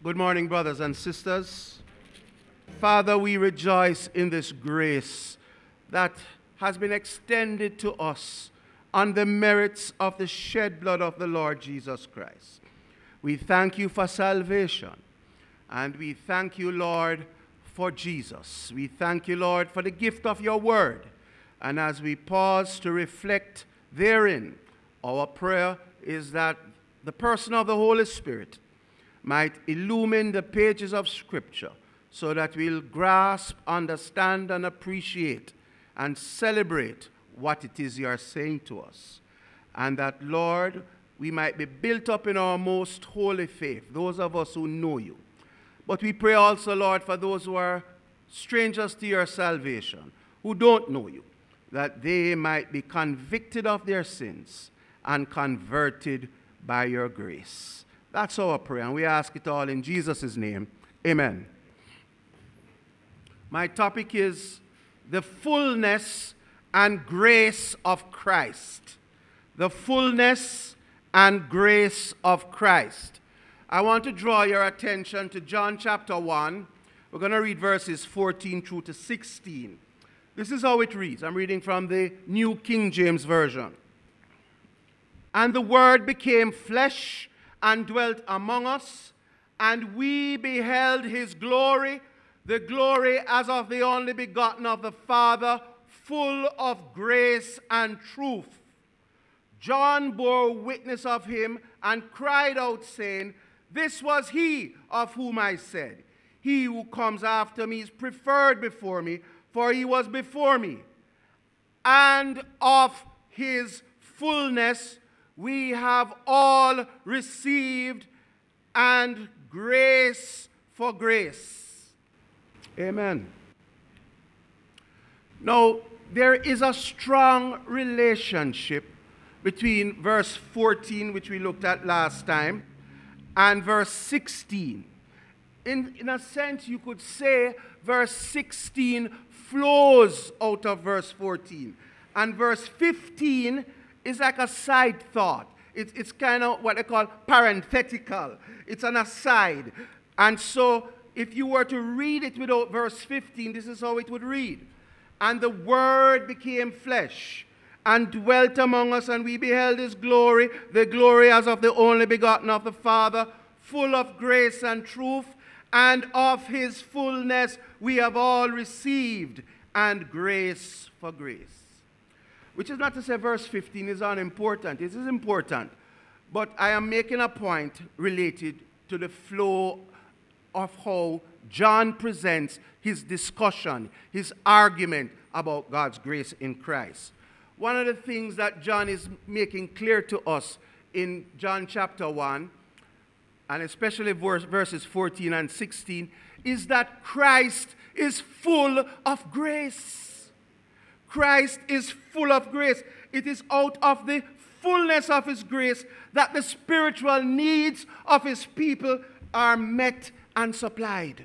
Good morning, brothers and sisters. Father, we rejoice in this grace that has been extended to us on the merits of the shed blood of the Lord Jesus Christ. We thank you for salvation, and we thank you, Lord, for Jesus. We thank you, Lord, for the gift of your word. And as we pause to reflect therein, our prayer is that the person of the Holy Spirit might illumine the pages of Scripture so that we'll grasp, understand, and appreciate and celebrate what it is you are saying to us. And that, Lord, we might be built up in our most holy faith, those of us who know you. But we pray also, Lord, for those who are strangers to your salvation, who don't know you, that they might be convicted of their sins and converted by your grace. That's our prayer, and we ask it all in Jesus' name. Amen. My topic is the fullness and grace of Christ. The fullness and grace of Christ. I want to draw your attention to John chapter 1. We're going to read verses 14 through to 16. This is how it reads. I'm reading from the New King James Version. And the Word became flesh and dwelt among us, and we beheld his glory, the glory as of the only begotten of the Father, full of grace and truth. John bore witness of him and cried out, saying, This was he of whom I said, He who comes after me is preferred before me, for he was before me. And of his fullness we have all received, and grace for grace. Amen. Now, there is a strong relationship between verse 14, which we looked at last time, and verse 16. In a sense, you could say verse 16 flows out of verse 14. And verse 15 is like a side thought. It's kind of what they call parenthetical. It's an aside. And so if you were to read it without verse 15, this is how it would read. And the Word became flesh and dwelt among us, and we beheld his glory, the glory as of the only begotten of the Father, full of grace and truth, and of his fullness we have all received, and grace for grace. Which is not to say verse 15 is unimportant. It is important. But I am making a point related to the flow of how John presents his discussion, his argument about God's grace in Christ. One of the things that John is making clear to us in John chapter 1, and especially verses 14 and 16, is that Christ is full of grace. Christ is full of grace. It is out of the fullness of his grace that the spiritual needs of his people are met and supplied.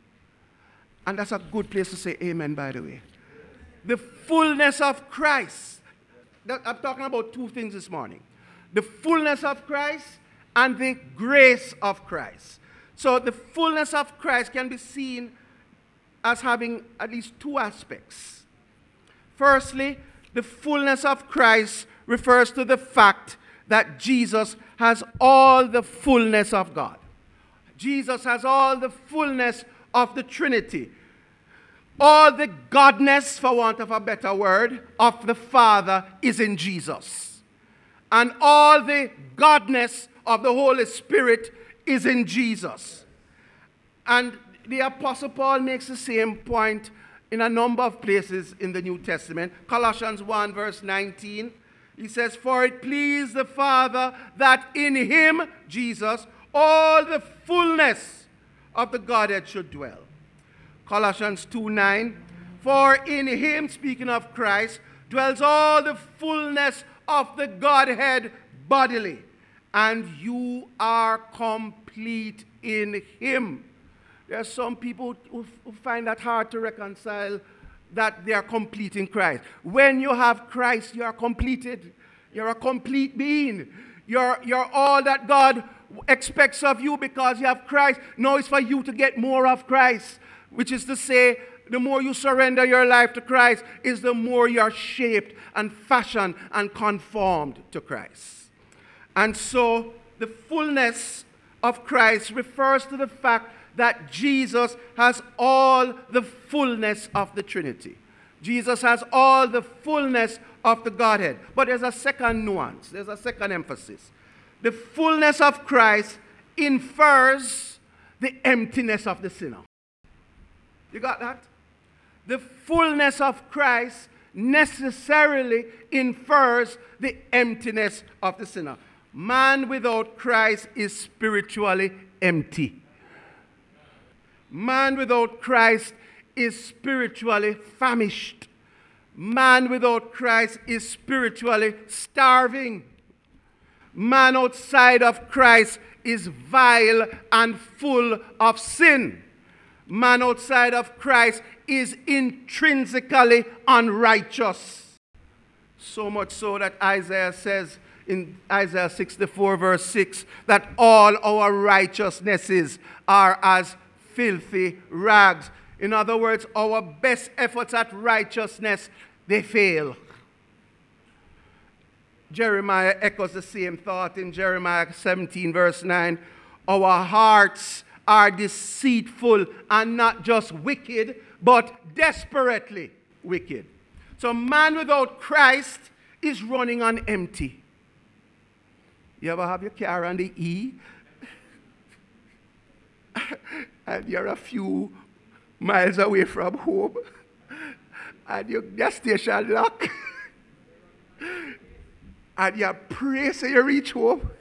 And that's a good place to say amen, by the way. The fullness of Christ. I'm talking about two things this morning. The fullness of Christ and the grace of Christ. So the fullness of Christ can be seen as having at least two aspects. Firstly, the fullness of Christ refers to the fact that Jesus has all the fullness of God. Jesus has all the fullness of the Trinity. All the godness, for want of a better word, of the Father is in Jesus. And all the godness of the Holy Spirit is in Jesus. And the Apostle Paul makes the same point in a number of places in the New Testament. Colossians 1 verse 19, he says, For it pleased the Father that in him, Jesus, all the fullness of the Godhead should dwell. Colossians 2:9, For in him, speaking of Christ, dwells all the fullness of the Godhead bodily, and you are complete in him. There are some people who find that hard to reconcile, that they are complete in Christ. When you have Christ, you are completed. You're a complete being. You're all that God expects of you because you have Christ. No, it's for you to get more of Christ, which is to say, the more you surrender your life to Christ, is the more you're shaped and fashioned and conformed to Christ. And so the fullness of Christ refers to the fact that Jesus has all the fullness of the Trinity. Jesus has all the fullness of the Godhead. But there's a second nuance. There's a second emphasis. The fullness of Christ infers the emptiness of the sinner. You got that? The fullness of Christ necessarily infers the emptiness of the sinner. Man without Christ is spiritually empty. Man without Christ is spiritually famished. Man without Christ is spiritually starving. Man outside of Christ is vile and full of sin. Man outside of Christ is intrinsically unrighteous. So much so that Isaiah says in Isaiah 64 verse 6 that all our righteousnesses are as filthy rags. In other words, our best efforts at righteousness, they fail. Jeremiah echoes the same thought in Jeremiah 17 verse 9. Our hearts are deceitful and not just wicked, but desperately wicked. So man without Christ is running on empty. You ever have your car on the E? And you're a few miles away from home, and your gas station lock, and you pray so you reach home.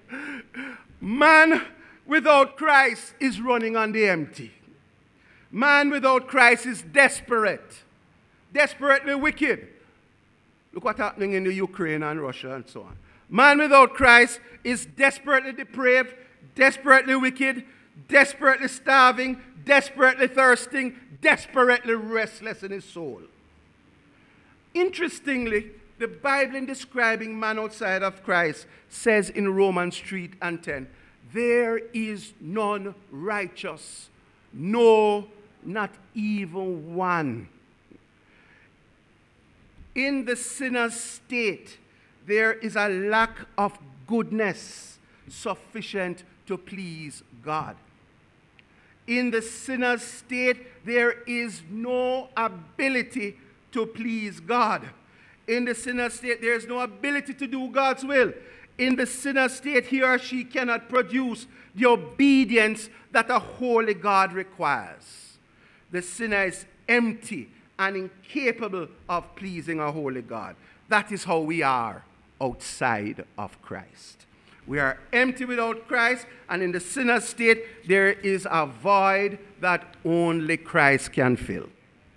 Man without Christ is running on the empty. Man without Christ is desperate, desperately wicked. Look what's happening in the Ukraine and Russia and so on. Man without Christ is desperately depraved, desperately wicked, desperately starving, desperately thirsting, desperately restless in his soul. Interestingly, the Bible in describing man outside of Christ says in Romans 3:10, there is none righteous, no, not even one. In the sinner's state, there is a lack of goodness sufficient to please God. In the sinner's state, there is no ability to please God. In the sinner's state, there is no ability to do God's will. In the sinner's state, he or she cannot produce the obedience that a holy God requires. The sinner is empty and incapable of pleasing a holy God. That is how we are outside of Christ. We are empty without Christ, and in the sinner's state, there is a void that only Christ can fill.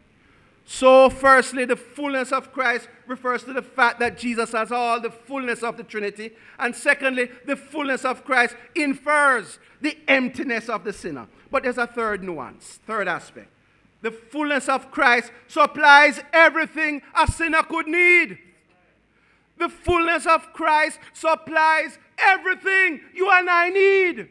So, firstly, the fullness of Christ refers to the fact that Jesus has all the fullness of the Trinity. And secondly, the fullness of Christ infers the emptiness of the sinner. But there's a third nuance, third aspect. The fullness of Christ supplies everything a sinner could need. The fullness of Christ supplies everything you and I need.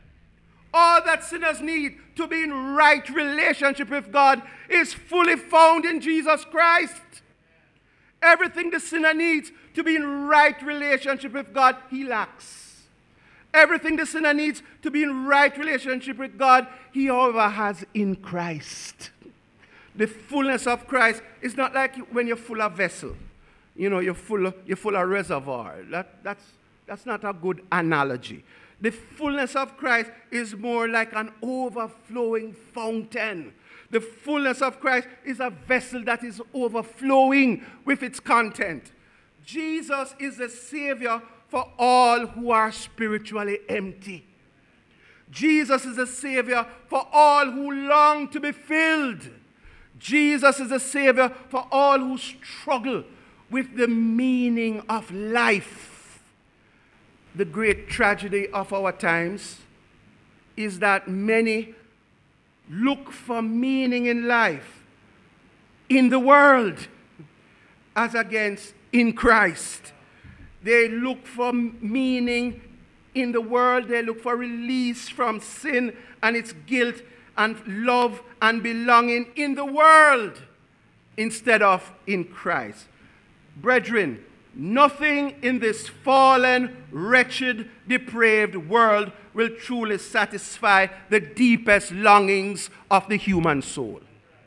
All that sinners need to be in right relationship with God is fully found in Jesus Christ. Everything the sinner needs to be in right relationship with God, he lacks. Everything the sinner needs to be in right relationship with God, he, however, has in Christ. The fullness of Christ is not like when you're full of vessel. You know, you're full of reservoir. That's not a good analogy. The fullness of Christ is more like an overflowing fountain. The fullness of Christ is a vessel that is overflowing with its content. Jesus is the Savior for all who are spiritually empty. Jesus is the Savior for all who long to be filled. Jesus is the Savior for all who struggle with the meaning of life. The great tragedy of our times is that many look for meaning in life in the world as against in Christ. They look for meaning In the world, they look for release from sin and its guilt and love and belonging in the world instead of in Christ. Brethren, nothing in this fallen, wretched, depraved world will truly satisfy the deepest longings of the human soul.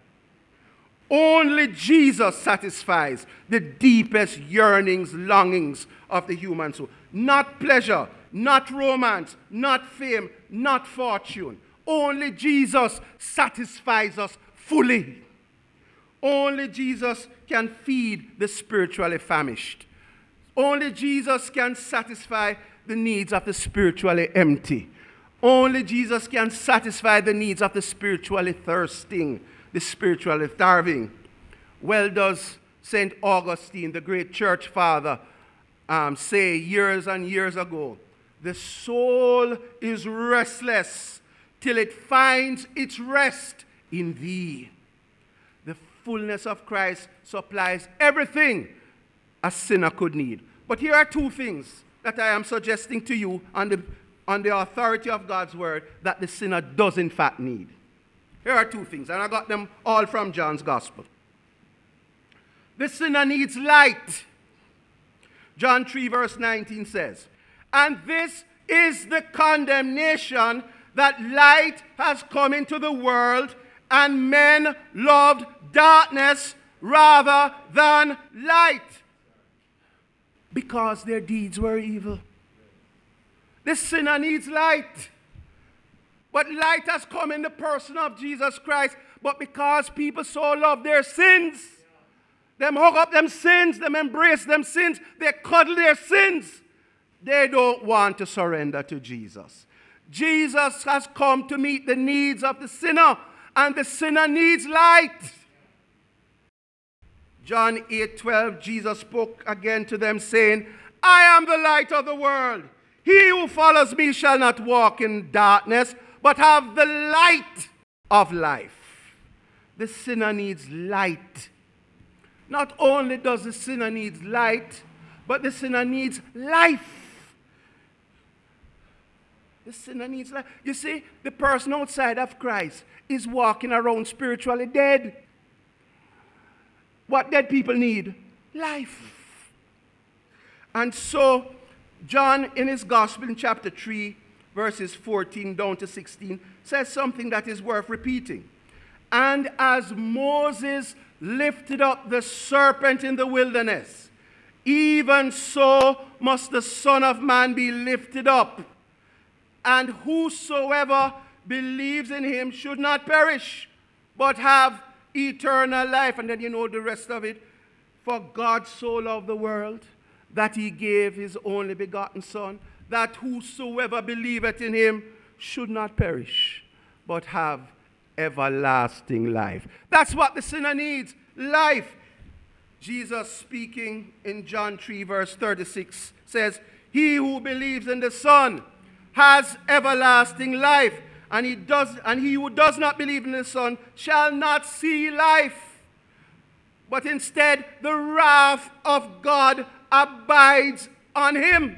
Only Jesus satisfies the deepest yearnings, longings of the human soul. Not pleasure, not romance, not fame, not fortune. Only Jesus satisfies us fully. Only Jesus can feed the spiritually famished. Only Jesus can satisfy the needs of the spiritually empty. Only Jesus can satisfy the needs of the spiritually thirsting, the spiritually starving. Well does St. Augustine, the great church father, say years and years ago, the soul is restless till it finds its rest in thee. The fullness of Christ supplies everything a sinner could need. But here are two things that I am suggesting to you on the authority of God's word that the sinner does in fact need. Here are two things, and I got them all from John's Gospel. The sinner needs light. John 3 verse 19 says, and this is the condemnation that light has come into the world, and men loved darkness rather than light, because their deeds were evil. The sinner needs light. But light has come in the person of Jesus Christ. But because people so love their sins, them hug up them sins, them embrace them sins, they cuddle their sins, they don't want to surrender to Jesus. Jesus has come to meet the needs of the sinner, and the sinner needs light. John 8:12, Jesus spoke again to them, saying, I am the light of the world. He who follows me shall not walk in darkness, but have the light of life. The sinner needs light. Not only does the sinner need light, but the sinner needs life. The sinner needs life. You see, the person outside of Christ is walking around spiritually dead. What dead people need? Life. And so, John in his gospel in chapter 3, verses 14 down to 16, says something that is worth repeating. And as Moses lifted up the serpent in the wilderness, even so must the Son of Man be lifted up. And whosoever believes in him should not perish, but have eternal life. And then you know the rest of it. For God so loved the world that he gave his only begotten Son, that whosoever believeth in him should not perish, but have everlasting life. That's what the sinner needs, life. Jesus speaking in John 3 verse 36 says, he who believes in the Son has everlasting life, and he who does not believe in the Son shall not see life, but instead the wrath of God abides on him.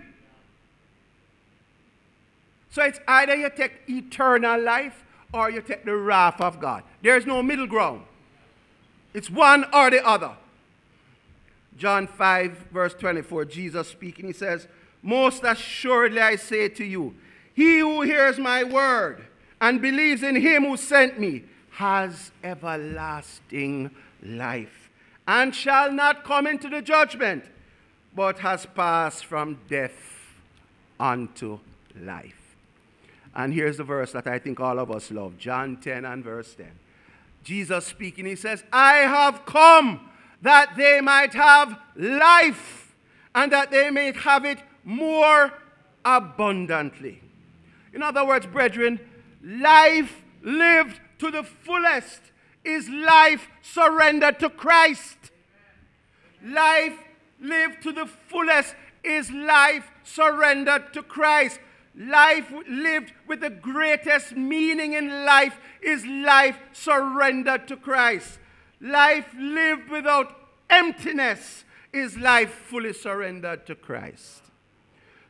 So it's either you take eternal life or you take the wrath of God. There's no middle ground. It's one or the other. John 5 verse 24, Jesus speaking, he says, most assuredly I say to you, he who hears my word and believes in him who sent me has everlasting life, and shall not come into the judgment, but has passed from death unto life. And here's the verse that I think all of us love, John 10 and verse 10. Jesus speaking, he says, I have come that they might have life, and that they may have it more abundantly. In other words, brethren, life lived to the fullest is life surrendered to Christ. Life lived to the fullest is life surrendered to Christ. Life lived with the greatest meaning in life is life surrendered to Christ. Life lived without emptiness is life fully surrendered to Christ.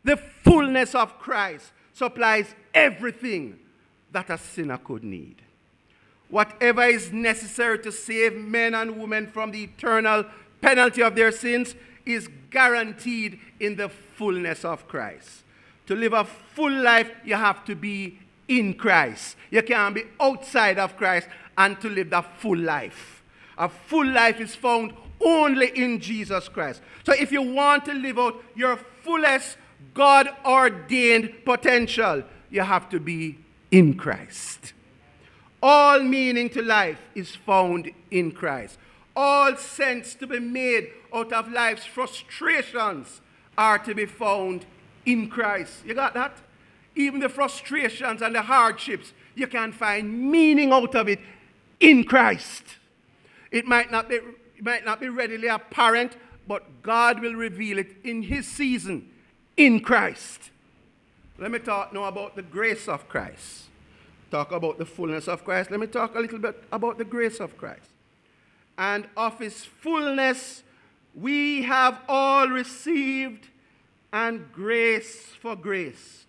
The fullness of Christ supplies everything that a sinner could need. Whatever is necessary to save men and women from the eternal penalty of their sins is guaranteed in the fullness of Christ. To live a full life, you have to be in Christ. You can't be outside of Christ and to live the full life. A full life is found only in Jesus Christ. So if you want to live out your fullest God-ordained potential, you have to be in Christ. All meaning to life is found in Christ. All sense to be made out of life's frustrations are to be found in Christ. You got that? Even the frustrations and the hardships, you can find meaning out of it in Christ. It might not be readily apparent, but God will reveal it in his season in Christ. Let me talk now about the grace of Christ. Talk about the fullness of Christ. Let me talk a little bit about the grace of Christ. And of his fullness we have all received, and grace for grace.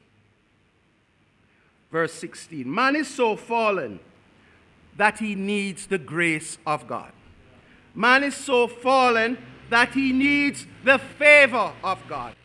Verse 16. Man is so fallen that he needs the grace of God. Man is so fallen that he needs the favor of God.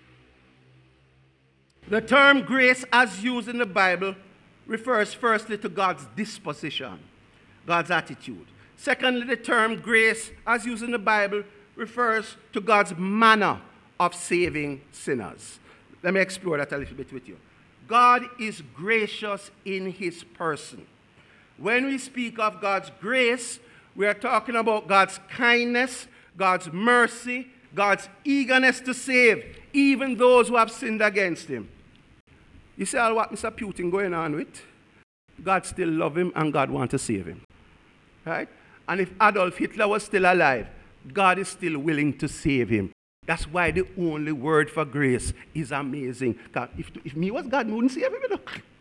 The term grace, as used in the Bible, refers firstly to God's disposition, God's attitude. Secondly, the term grace, as used in the Bible, refers to God's manner of saving sinners. Let me explore that a little bit with you. God is gracious in his person. When we speak of God's grace, we are talking about God's kindness, God's mercy, God's eagerness to save, even those who have sinned against him. You see all what Mr. Putin going on with? God still loves him and God wants to save him. Right? And if Adolf Hitler was still alive, God is still willing to save him. That's why the only word for grace is amazing. If me was God, I wouldn't save him. You know?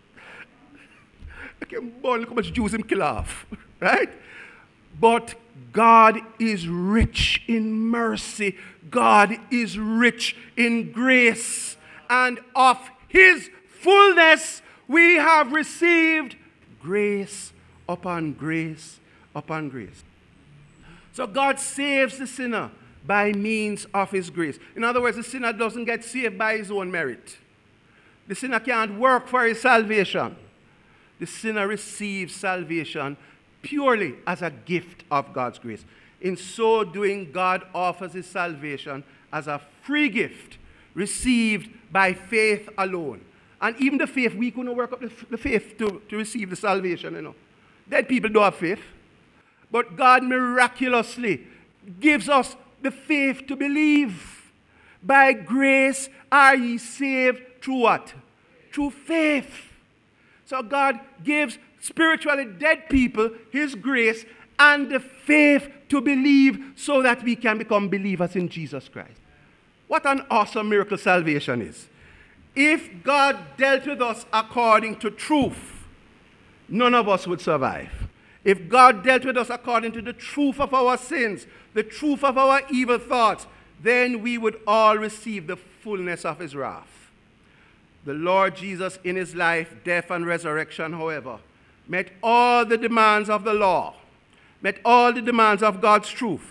I can born how much Jews him kill off. Right? But God is rich in mercy. God is rich in grace. And of his fullness we have received grace upon grace upon grace. So God saves the sinner by means of his grace. In other words, the sinner doesn't get saved by his own merit. The sinner can't work for his salvation. The sinner receives salvation purely as a gift of God's grace. In so doing, God offers his salvation as a free gift received by faith alone. And even the faith, we couldn't work up the faith to receive the salvation, you know. Dead people don't have faith. But God miraculously gives us the faith to believe. By grace are ye saved through what? Through faith. So God gives spiritually dead people his grace and the faith to believe so that we can become believers in Jesus Christ. What an awesome miracle salvation is. If God dealt with us according to truth, none of us would survive. If God dealt with us according to the truth of our sins, the truth of our evil thoughts, then we would all receive the fullness of his wrath. The Lord Jesus in his life, death, and resurrection, however, met all the demands of the law, met all the demands of God's truth.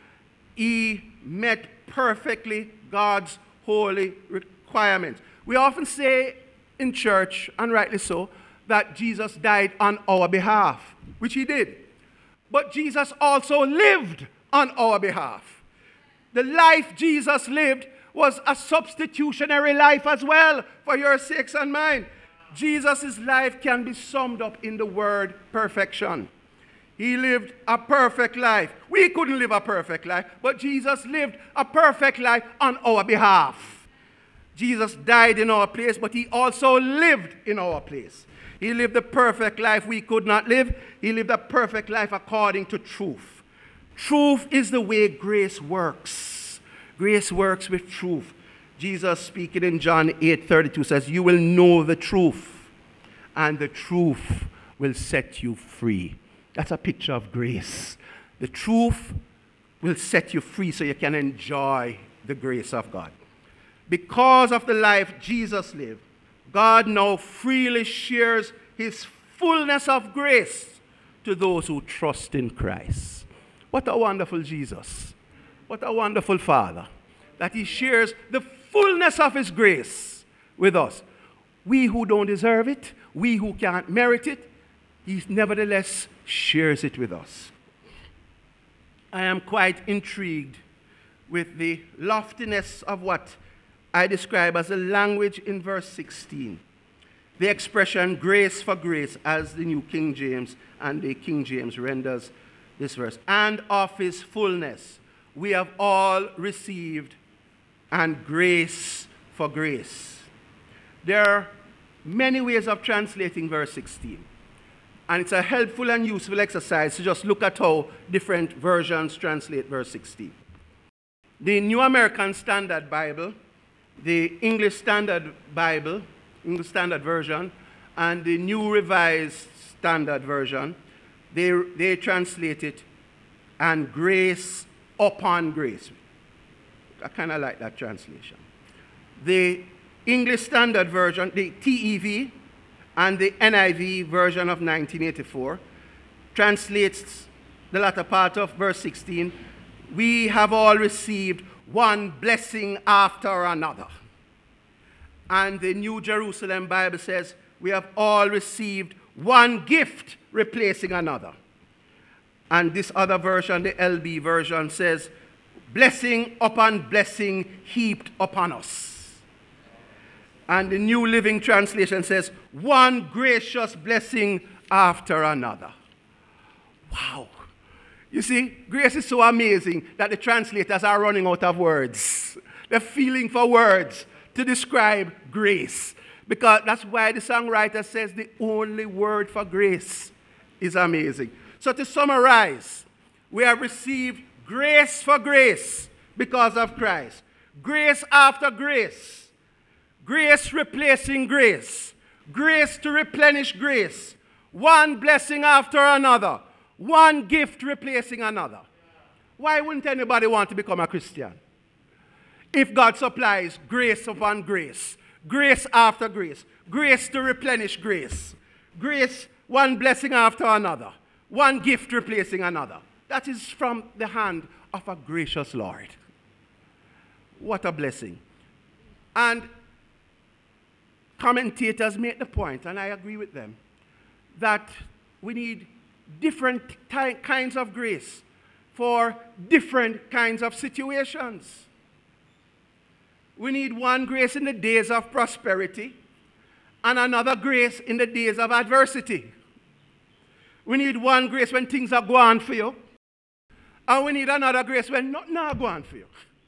He met perfectly God's holy requirements. We often say in church, and rightly so, that Jesus died on our behalf, which he did. But Jesus also lived on our behalf. The life Jesus lived was a substitutionary life as well, for your sakes and mine. Jesus' life can be summed up in the word perfection. He lived a perfect life. We couldn't live a perfect life, but Jesus lived a perfect life on our behalf. Jesus died in our place, but he also lived in our place. He lived the perfect life we could not live. He lived a perfect life according to truth. Truth is the way grace works. Grace works with truth. Jesus, speaking in John 8:32, says, "You will know the truth, and the truth will set you free." That's a picture of grace. The truth will set you free so you can enjoy the grace of God. because of the life Jesus lived, God now freely shares his fullness of grace to those who trust in Christ. What a wonderful Jesus. What a wonderful Father, that he shares the fullness of his grace with us. We who don't deserve it, we who can't merit it, he nevertheless shares it with us. I am quite intrigued with the loftiness of what I describe as the language in verse 16. The expression grace for grace, as the New King James and the King James renders this verse. And of his fullness we have all received, and grace for grace. There are many ways of translating verse 16. And it's a helpful and useful exercise to just look at how different versions translate verse 16. The New American Standard Bible, the English Standard Bible, English Standard Version, and the New Revised Standard Version, they translate it, and grace upon grace. I kind of like that translation. The English Standard Version, the TEV, and the NIV version of 1984 translates the latter part of verse 16, we have all received one blessing after another. And the New Jerusalem Bible says, we have all received one gift replacing another. And this other version, the LB version, says, blessing upon blessing heaped upon us. And the New Living Translation says, one gracious blessing after another. Wow. You see, grace is so amazing that the translators are running out of words. They're feeling for words to describe grace. Because that's why the songwriter says the only word for grace is amazing. So to summarize, we have received grace for grace because of Christ. Grace after grace. Grace replacing grace. Grace to replenish grace. One blessing after another. One gift replacing another. Why wouldn't anybody want to become a Christian? If God supplies grace upon grace. Grace after grace. Grace to replenish grace. Grace, one blessing after another. One gift replacing another. That is from the hand of a gracious Lord. What a blessing. And commentators make the point, and I agree with them, that we need different kinds of grace for different kinds of situations. We need one grace in the days of prosperity and another grace in the days of adversity. We need one grace when things are going for you, and we need another grace when nothing is going for you.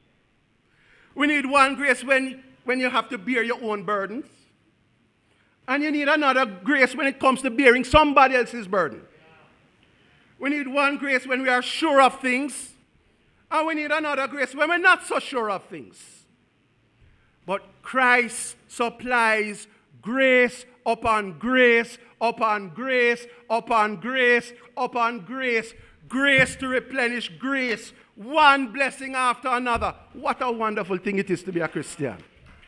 We need one grace when you have to bear your own burdens, and you need another grace when it comes to bearing somebody else's burden. We need one grace when we are sure of things, and we need another grace when we're not so sure of things. But Christ supplies grace upon grace upon grace upon grace upon grace. Grace to replenish grace. One blessing after another. What a wonderful thing it is to be a Christian.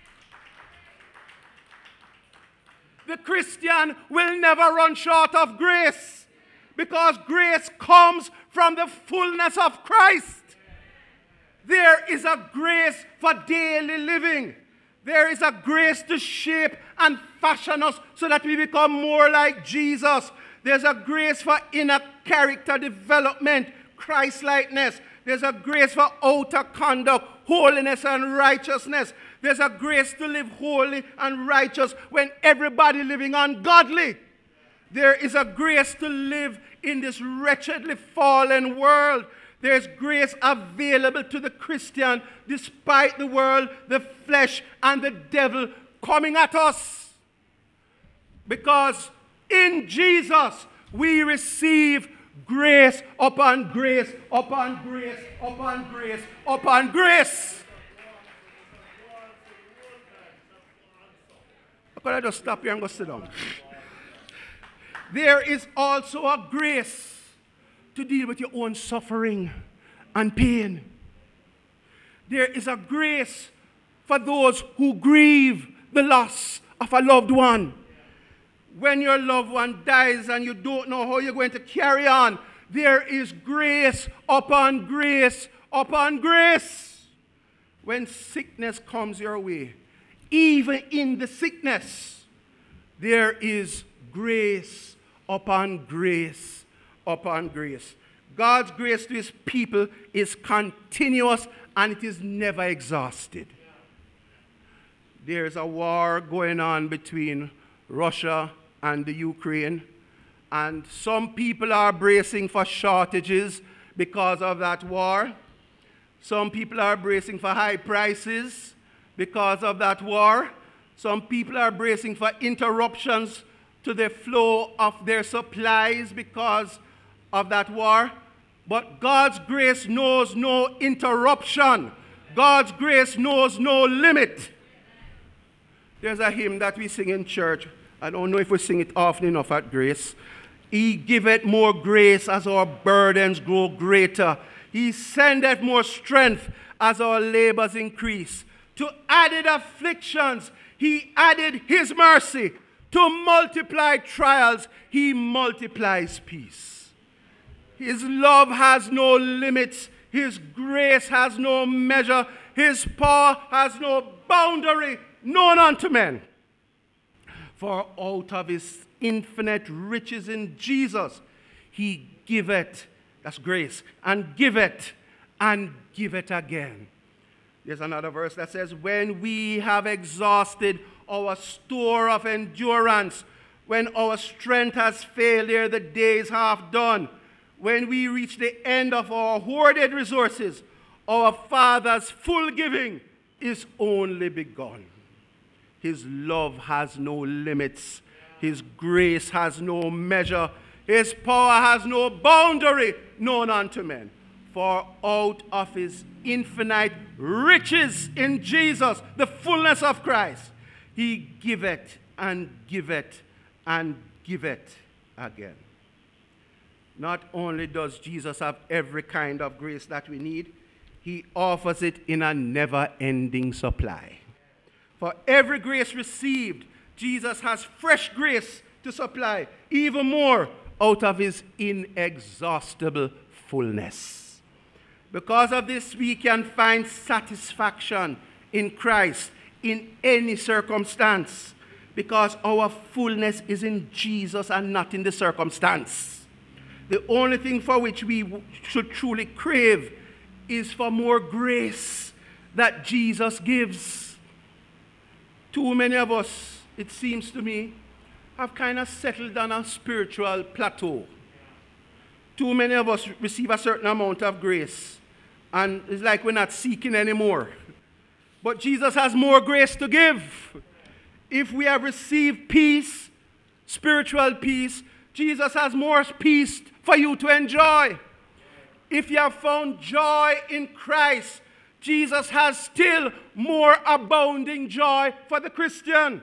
The Christian will never run short of grace, because grace comes from the fullness of Christ. There is a grace for daily living. There is a grace to shape and fashion us so that we become more like Jesus. There's a grace for inner character development, Christ-likeness. There's a grace for outer conduct, holiness and righteousness. There's a grace to live holy and righteous when everybody living ungodly. There is a grace to live in this wretchedly fallen world. There's grace available to the Christian despite the world, the flesh, and the devil coming at us. Because in Jesus we receive grace upon grace upon grace upon grace upon grace. Could I just stop here and go sit down? There is also a grace to deal with your own suffering and pain. There is a grace for those who grieve the loss of a loved one. When your loved one dies and you don't know how you're going to carry on, there is grace upon grace upon grace. When sickness comes your way, even in the sickness, there is grace upon grace upon grace. God's grace to his people is continuous and it is never exhausted. There's a war going on between Russia and the Ukraine, and some people are bracing for shortages because of that war. Some people are bracing for high prices because of that war. Some people are bracing for interruptions to the flow of their supplies because of that war. But God's grace knows no interruption. God's grace knows no limit. There's a hymn that we sing in church. I don't know if we sing it often enough at Grace. He giveth more grace as our burdens grow greater. He sendeth more strength as our labors increase. To added afflictions, he added his mercy. To multiply trials, he multiplies peace. His love has no limits. His grace has no measure. His power has no boundary known unto men. For out of his infinite riches in Jesus, he giveth, that's grace, and giveth again. There's another verse that says, when we have exhausted our store of endurance, when our strength has failed ere the day is half done, when we reach the end of our hoarded resources, our Father's full giving is only begun. His love has no limits. His grace has no measure. His power has no boundary known unto men. For out of his infinite riches in Jesus, the fullness of Christ, he giveth and giveth and giveth again. Not only does Jesus have every kind of grace that we need, he offers it in a never-ending supply. For every grace received, Jesus has fresh grace to supply, even more out of his inexhaustible fullness. Because of this, we can find satisfaction in Christ in any circumstance, because our fullness is in Jesus and not in the circumstance. The only thing for which we should truly crave is for more grace that Jesus gives. Too many of us, it seems to me, have kind of settled on a spiritual plateau. Too many of us receive a certain amount of grace, and it's like we're not seeking anymore. But Jesus has more grace to give. If we have received peace, spiritual peace, Jesus has more peace for you to enjoy. If you have found joy in Christ, Jesus has still more abounding joy for the Christian.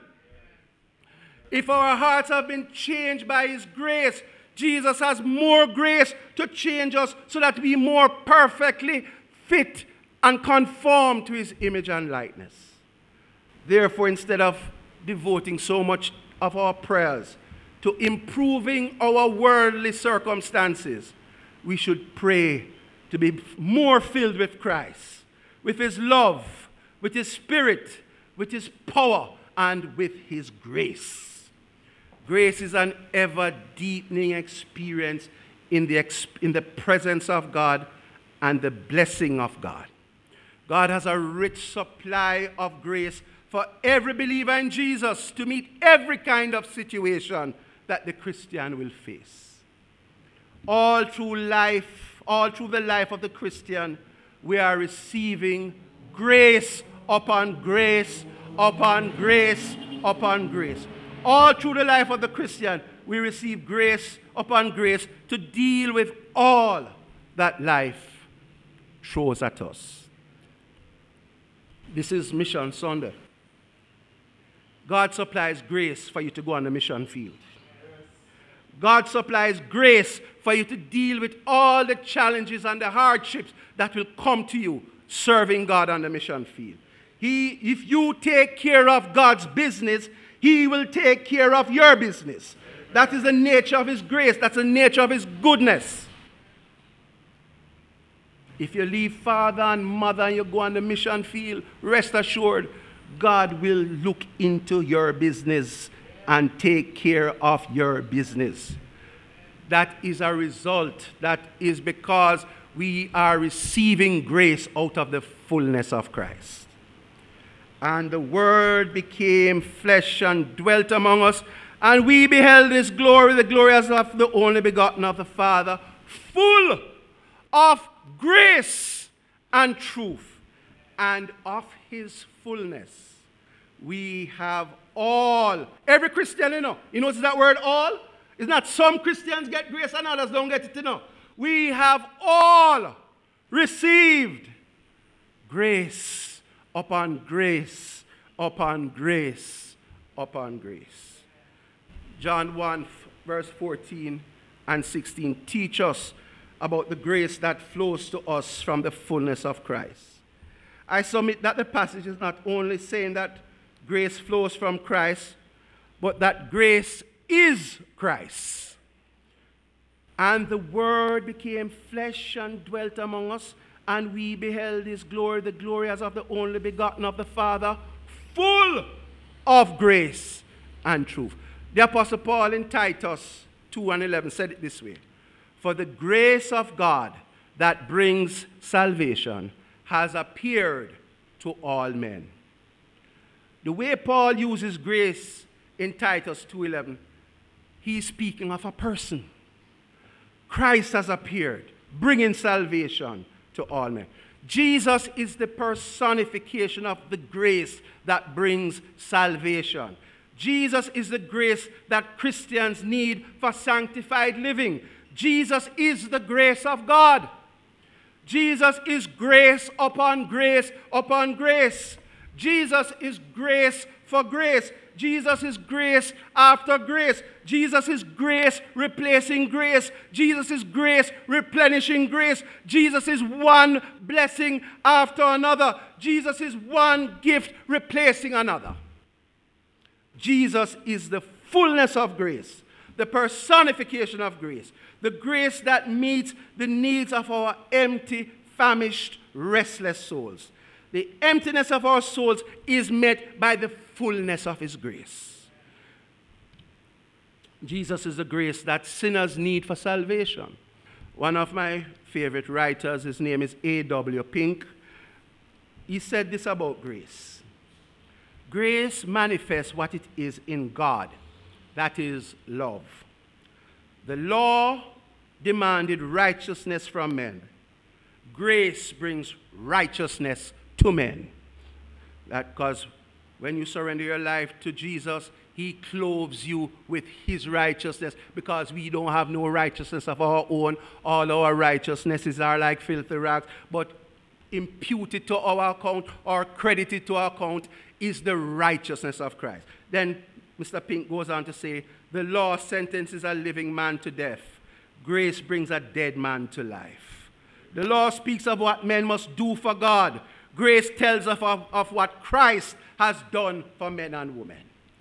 If our hearts have been changed by his grace, Jesus has more grace to change us so that we more perfectly fit and conform to his image and likeness. Therefore, instead of devoting so much of our prayers to improving our worldly circumstances, we should pray to be more filled with Christ, with his love, with his spirit, with his power, and with his grace. Grace is an ever-deepening experience in the presence of God and the blessing of God. God has a rich supply of grace for every believer in Jesus to meet every kind of situation that the Christian will face. All through the life of the Christian, we are receiving grace upon grace upon grace upon grace. All through the life of the Christian, we receive grace upon grace to deal with all that life throws at us. This is Mission Sunday. God supplies grace for you to go on the mission field. God supplies grace for you to deal with all the challenges and the hardships that will come to you serving God on the mission field. If you take care of God's business, He will take care of your business. That is the nature of His grace. That's the nature of His goodness. If you leave father and mother and you go on the mission field, rest assured, God will look into your business and take care of your business. That is a result. That is because we are receiving grace out of the fullness of Christ. And the Word became flesh and dwelt among us, and we beheld His glory, the glory as of the only begotten of the Father, full of grace and truth. And of His fullness we have all. Every Christian, you notice that word all? It's not some Christians get grace and others don't get it, We have all received grace upon grace upon grace upon grace. John 1 verse 14 and 16 teach us about the grace that flows to us from the fullness of Christ. I submit that the passage is not only saying that grace flows from Christ, but that grace is Christ. And the Word became flesh and dwelt among us, and we beheld His glory, the glory as of the only begotten of the Father, full of grace and truth. The Apostle Paul in Titus 2:11 said it this way: for the grace of God that brings salvation has appeared to all men. The way Paul uses grace in Titus 2:11, he's speaking of a person. Christ has appeared, bringing salvation to all men. Jesus is the personification of the grace that brings salvation. Jesus is the grace that Christians need for sanctified living. Jesus is the grace of God. Jesus is grace upon grace upon grace. Jesus is grace for grace. Jesus is grace after grace. Jesus is grace replacing grace. Jesus is grace replenishing grace. Jesus is one blessing after another. Jesus is one gift replacing another. Jesus is the fullness of grace, the personification of grace, the grace that meets the needs of our empty, famished, restless souls. The emptiness of our souls is met by the fullness of His grace. Jesus is the grace that sinners need for salvation. One of my favorite writers, his name is A.W. Pink, he said this about grace. Grace manifests what it is in God, that is love. The law demanded righteousness from men. Grace brings righteousness to men. That because when you surrender your life to Jesus, He clothes you with His righteousness, because we don't have no righteousness of our own. All our righteousnesses are like filthy rags, but imputed to our account or credited to our account is the righteousness of Christ. Then Mr. Pink goes on to say, the law sentences a living man to death. Grace brings a dead man to life. The law speaks of what men must do for God. Grace tells of what Christ has done for men and women.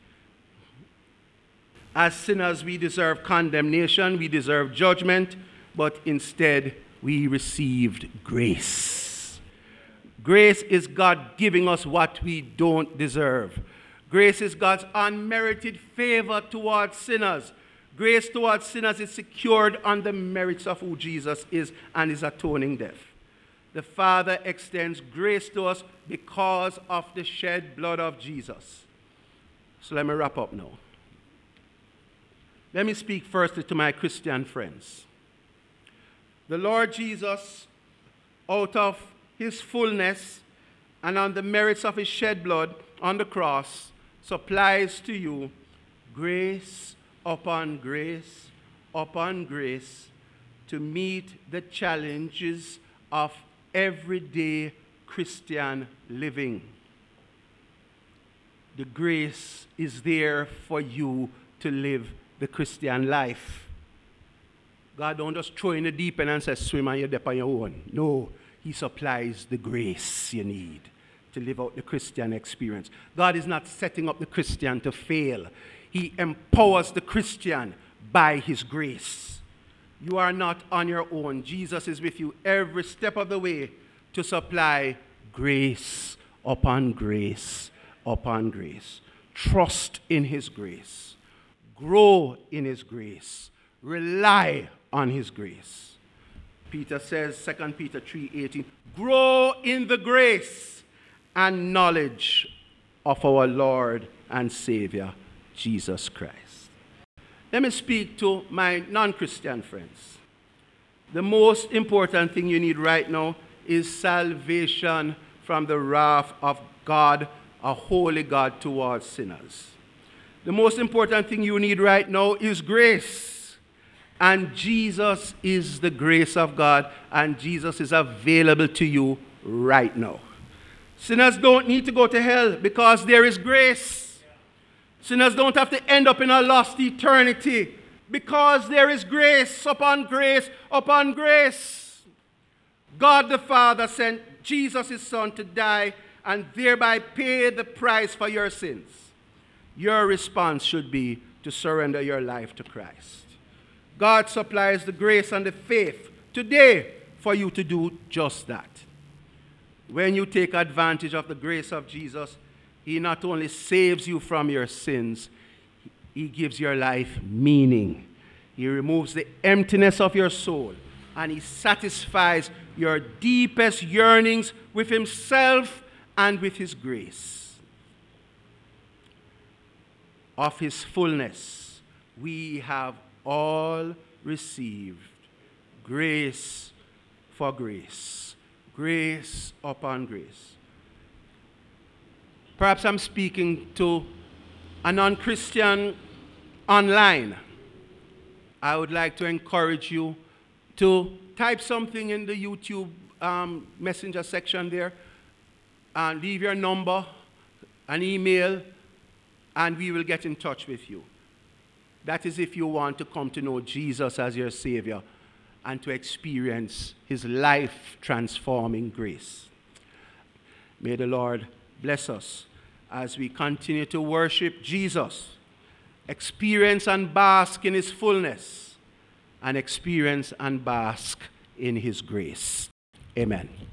As sinners, we deserve condemnation, we deserve judgment, but instead we received grace. Grace is God giving us what we don't deserve. Grace is God's unmerited favor towards sinners. Grace towards sinners is secured on the merits of who Jesus is and His atoning death. The Father extends grace to us because of the shed blood of Jesus. So let me wrap up now. Let me speak firstly to my Christian friends. The Lord Jesus, out of His fullness and on the merits of His shed blood on the cross, supplies to you grace upon grace upon grace to meet the challenges of everyday Christian living. The grace is there for you to live the Christian life. God don't just throw you in the deep end and say, swim and you're there on your own. No, He supplies the grace you need to live out the Christian experience. God is not setting up the Christian to fail. He empowers the Christian by his grace. You are not on your own. Jesus is with you every step of the way to supply grace upon grace upon grace. Trust in his grace. Grow in his grace. Rely on his grace. Peter says, 2 Peter 3:18, grow in the grace and knowledge of our Lord and Savior, Jesus Christ. Let me speak to my non-Christian friends. The most important thing you need right now is salvation from the wrath of God, a holy God towards sinners. The most important thing you need right now is grace. And Jesus is the grace of God, and Jesus is available to you right now. Sinners don't need to go to hell because there is grace. Sinners don't have to end up in a lost eternity because there is grace upon grace upon grace. God the Father sent Jesus, his Son, to die and thereby pay the price for your sins. Your response should be to surrender your life to Christ. God supplies the grace and the faith today for you to do just that. When you take advantage of the grace of Jesus, he not only saves you from your sins, he gives your life meaning. He removes the emptiness of your soul, and he satisfies your deepest yearnings with himself and with his grace. Of his fullness, we have all received grace for grace, grace upon grace. Perhaps I'm speaking to a non-Christian online. I would like to encourage you to type something in the YouTube messenger section there and leave your number, an email, and we will get in touch with you. That is if you want to come to know Jesus as your Savior and to experience his life-transforming grace. May the Lord bless us as we continue to worship Jesus, experience and bask in his fullness, and experience and bask in his grace. Amen.